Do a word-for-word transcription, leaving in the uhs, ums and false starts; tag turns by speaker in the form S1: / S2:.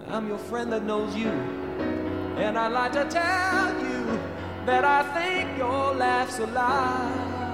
S1: I'm your friend that knows you. And I'd like to tell you that I think your laugh's a lie.